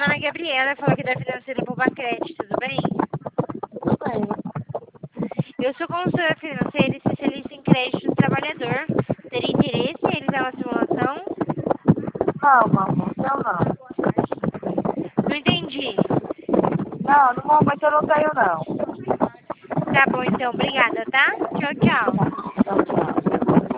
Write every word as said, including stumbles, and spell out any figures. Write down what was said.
Ana Gabriela, falou que da financeira Poupa-Crédito, tudo bem? Tudo bem. Eu sou consultora financeira e especialista em crédito do trabalhador. Teria interesse em realizar uma simulação? Não, mamãe, eu não. Não entendi. Não, no momento eu não tenho, não. Tá bom, então. Obrigada, tá? Tchau, tchau. Então,